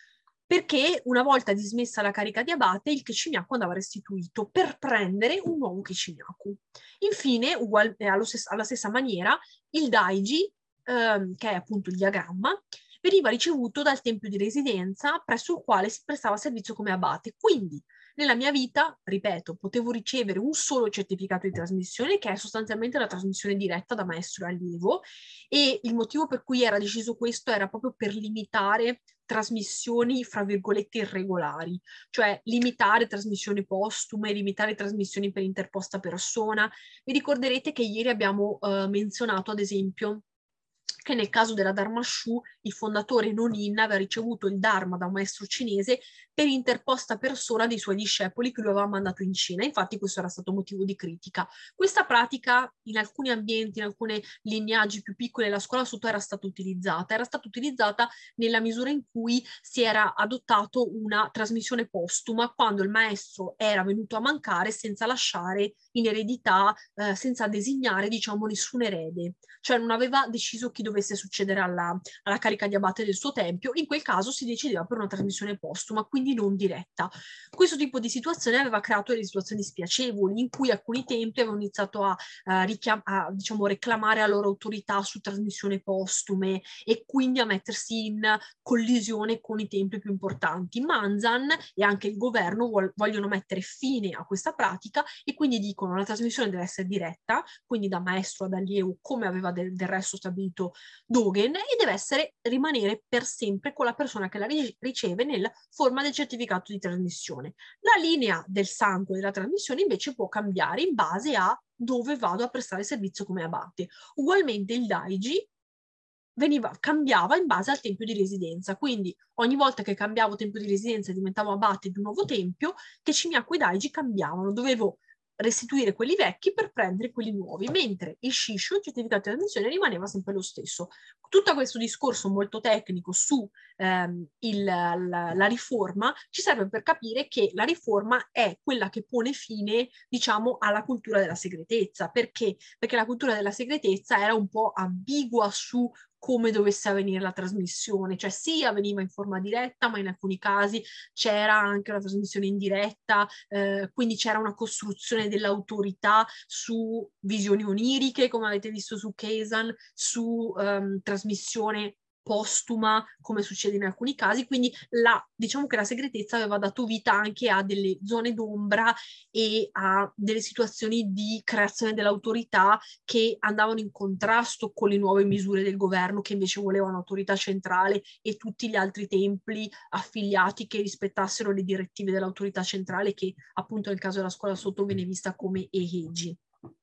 Perché una volta dismessa la carica di abate, il Kecimyaku andava restituito per prendere un nuovo Kecimyaku. Infine, ugual, eh, allo stessa, alla stessa maniera, il Daiji, ehm, che è appunto il diagramma, veniva ricevuto dal tempio di residenza presso il quale si prestava servizio come abate. Quindi, nella mia vita, ripeto, potevo ricevere un solo certificato di trasmissione, che è sostanzialmente la trasmissione diretta da maestro e allievo, e il motivo per cui era deciso questo era proprio per limitare trasmissioni, fra virgolette, irregolari, cioè limitare trasmissioni postume, limitare trasmissioni per interposta persona. Vi ricorderete che ieri abbiamo uh, menzionato, ad esempio, che nel caso della Dharma Shu il fondatore Nonin aveva ricevuto il Dharma da un maestro cinese per interposta persona dei suoi discepoli che lui aveva mandato in Cina. Infatti questo era stato motivo di critica. Questa pratica in alcuni ambienti, in alcune lignaggi più piccole della scuola sotto era stata utilizzata. Era stata utilizzata nella misura in cui si era adottato una trasmissione postuma quando il maestro era venuto a mancare senza lasciare in eredità, eh, senza designare, diciamo, nessun erede. Cioè non aveva deciso chi dovesse succedere alla, alla carica di abate del suo tempio, in quel caso si decideva per una trasmissione postuma, quindi non diretta. Questo tipo di situazione aveva creato delle situazioni spiacevoli, in cui alcuni templi avevano iniziato a, a, richiam- a diciamo, reclamare la loro autorità su trasmissioni postume e quindi a mettersi in collisione con i templi più importanti. Manzan e anche il governo vuol- vogliono mettere fine a questa pratica e quindi dicono che la trasmissione deve essere diretta, quindi da maestro ad allievo, come aveva del, del resto stabilito Dogen, e deve essere rimanere per sempre con la persona che la riceve nella forma del certificato di trasmissione. La linea del sangue della trasmissione invece può cambiare in base a dove vado a prestare servizio come abate. Ugualmente il Daiji veniva, cambiava in base al tempio di residenza, quindi ogni volta che cambiavo tempio di residenza e diventavo abate di un nuovo tempio, Kecimyaku e Daiji cambiavano, dovevo restituire quelli vecchi per prendere quelli nuovi, mentre il Shisho, il certificato di trasmissione, rimaneva sempre lo stesso. Tutto questo discorso molto tecnico su ehm, il, la, la riforma ci serve per capire che la riforma è quella che pone fine, diciamo, alla cultura della segretezza. Perché? Perché la cultura della segretezza era un po' ambigua su come dovesse avvenire la trasmissione, cioè sì, avveniva in forma diretta, ma in alcuni casi c'era anche una trasmissione in diretta, eh, quindi c'era una costruzione dell'autorità su visioni oniriche, come avete visto su Keisan, su um, trasmissione postuma, come succede in alcuni casi, quindi la, diciamo che la segretezza aveva dato vita anche a delle zone d'ombra e a delle situazioni di creazione dell'autorità che andavano in contrasto con le nuove misure del governo, che invece volevano autorità centrale e tutti gli altri templi affiliati che rispettassero le direttive dell'autorità centrale, che appunto nel caso della scuola sotto viene vista come Eheji.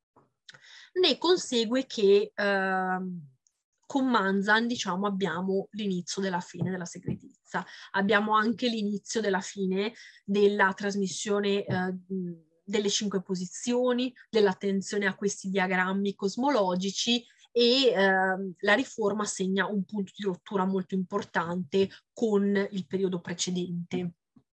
Ne consegue che eh, con Manzan, diciamo, abbiamo l'inizio della fine della segretezza. Abbiamo anche l'inizio della fine della trasmissione eh, delle cinque posizioni, dell'attenzione a questi diagrammi cosmologici, e eh, la riforma segna un punto di rottura molto importante con il periodo precedente.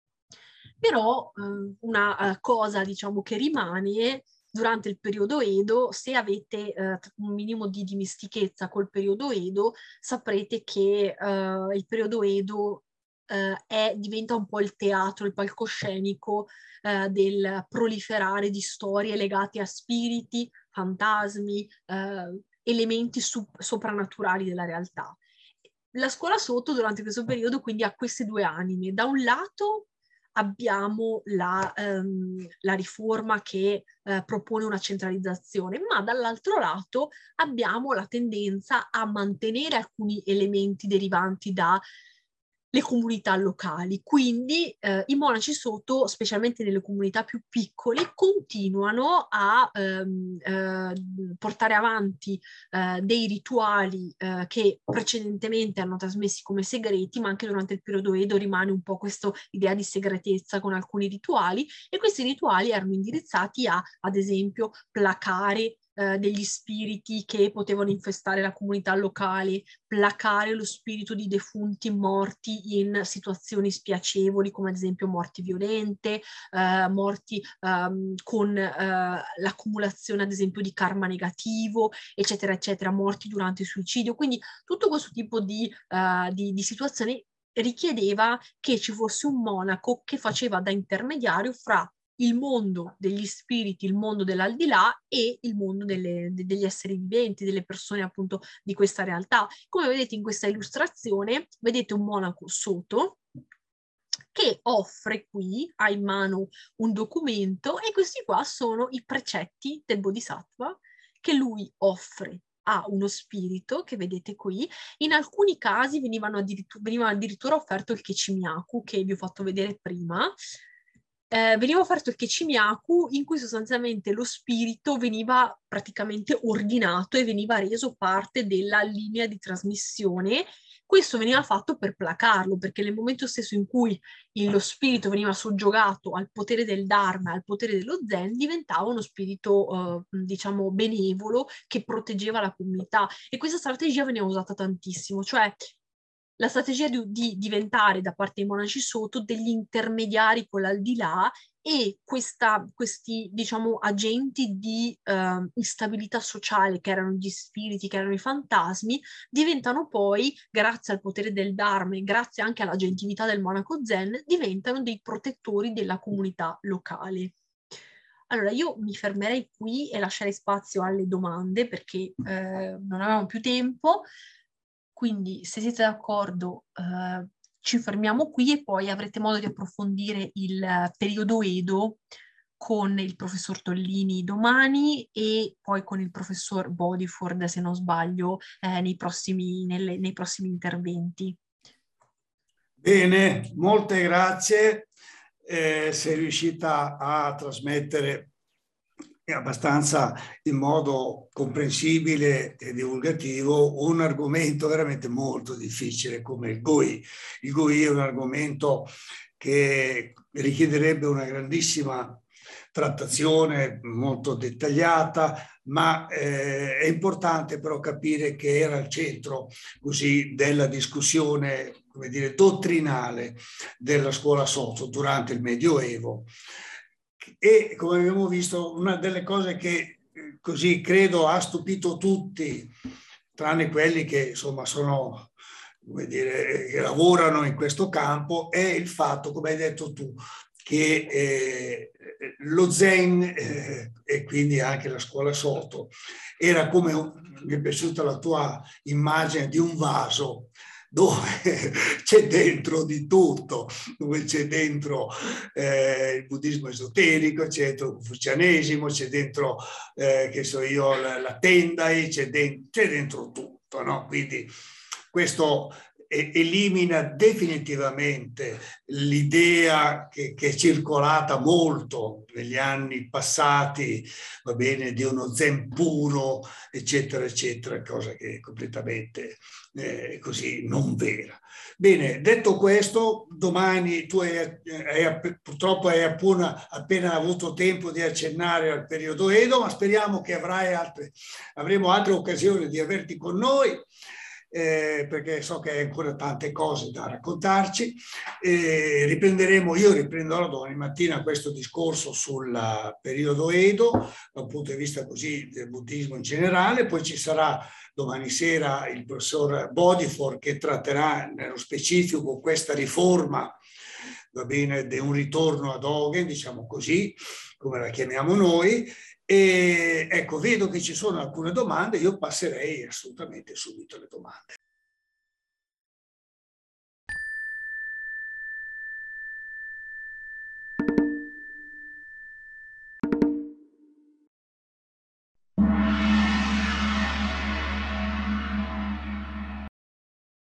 Però eh, una uh, cosa, diciamo, che rimane durante il periodo Edo, se avete eh, un minimo di dimestichezza col periodo Edo, saprete che eh, il periodo Edo eh, è, diventa un po' il teatro, il palcoscenico eh, del proliferare di storie legate a spiriti, fantasmi, eh, elementi su- soprannaturali della realtà. La scuola sotto durante questo periodo quindi ha queste due anime. Da un lato abbiamo la, ehm, la riforma che eh, propone una centralizzazione, ma dall'altro lato abbiamo la tendenza a mantenere alcuni elementi derivanti da le comunità locali. Quindi eh, i monaci sotto, specialmente nelle comunità più piccole, continuano a ehm, eh, portare avanti eh, dei rituali eh, che precedentemente hanno trasmessi come segreti, ma anche durante il periodo Edo rimane un po' questa idea di segretezza con alcuni rituali, e questi rituali erano indirizzati a, ad esempio, placare eh, degli spiriti che potevano infestare la comunità locale, placare lo spirito di defunti morti in situazioni spiacevoli, come ad esempio morti violente, eh, morti ehm, con eh, l'accumulazione ad esempio di karma negativo, eccetera, eccetera, morti durante il suicidio. Quindi tutto questo tipo di, uh, di, di situazioni richiedeva che ci fosse un monaco che faceva da intermediario fra il mondo degli spiriti, il mondo dell'aldilà e il mondo delle, de, degli esseri viventi, delle persone appunto di questa realtà. Come vedete in questa illustrazione, vedete un monaco sotto che offre qui, ha in mano un documento, e questi qua sono i precetti del Bodhisattva che lui offre a uno spirito che vedete qui. In alcuni casi venivano addirittura, veniva addirittura offerto il Kechimiaku, che vi ho fatto vedere prima. Eh, veniva offerto il Kechimiaku, in cui sostanzialmente lo spirito veniva praticamente ordinato e veniva reso parte della linea di trasmissione. Questo veniva fatto per placarlo, perché nel momento stesso in cui lo spirito veniva soggiogato al potere del Dharma, al potere dello Zen, diventava uno spirito, eh, diciamo, benevolo che proteggeva la comunità. E questa strategia veniva usata tantissimo, cioè la strategia di, di diventare da parte dei monaci sotto degli intermediari con l'aldilà, e questa, questi, diciamo, agenti di uh, instabilità sociale, che erano gli spiriti, che erano i fantasmi, diventano poi, grazie al potere del Dharma e grazie anche alla gentilità del monaco Zen, diventano dei protettori della comunità locale. Allora, io mi fermerei qui e lascerei spazio alle domande, perché eh, non avevamo più tempo. Quindi, se siete d'accordo, eh, ci fermiamo qui e poi avrete modo di approfondire il eh, periodo Edo con il professor Tollini domani, e poi con il professor Bodiford, se non sbaglio, eh, nei prossimi, nelle, nei prossimi interventi. Bene, molte grazie. Eh, sei riuscita a trasmettere abbastanza in modo comprensibile e divulgativo un argomento veramente molto difficile come il G U I. Il G U I è un argomento che richiederebbe una grandissima trattazione molto dettagliata, ma eh, è importante però capire che era al centro così della discussione, come dire, dottrinale della scuola Soto durante il Medioevo. E come abbiamo visto, una delle cose che così credo ha stupito tutti, tranne quelli che insomma sono, come dire, che lavorano in questo campo, è il fatto, come hai detto tu, che eh, lo Zen eh, e quindi anche la scuola Soto era come, mi è piaciuta la tua immagine di un vaso dove c'è dentro di tutto, dove c'è dentro eh, il buddismo esoterico, c'è dentro il confucianesimo, c'è dentro, eh, che so io, la, la Tendai, c'è dentro, c'è dentro tutto, no? Quindi questo elimina definitivamente l'idea che, che è circolata molto negli anni passati, va bene, di uno zen puro, eccetera, eccetera, cosa che è completamente eh, così non vera. Bene, detto questo, domani tu hai, hai, purtroppo hai appena, appena avuto tempo di accennare al periodo Edo, ma speriamo che avrai altre, avremo altre occasioni di averti con noi. Eh, perché so che hai ancora tante cose da raccontarci. Eh, riprenderemo, io riprenderò domani mattina questo discorso sul periodo Edo, dal punto di vista così del buddismo in generale, poi ci sarà domani sera il professor Bodiford che tratterà nello specifico questa riforma, va bene, di un ritorno ad Dogen, diciamo così, come la chiamiamo noi. E ecco, vedo che ci sono alcune domande, io passerei assolutamente subito alle domande.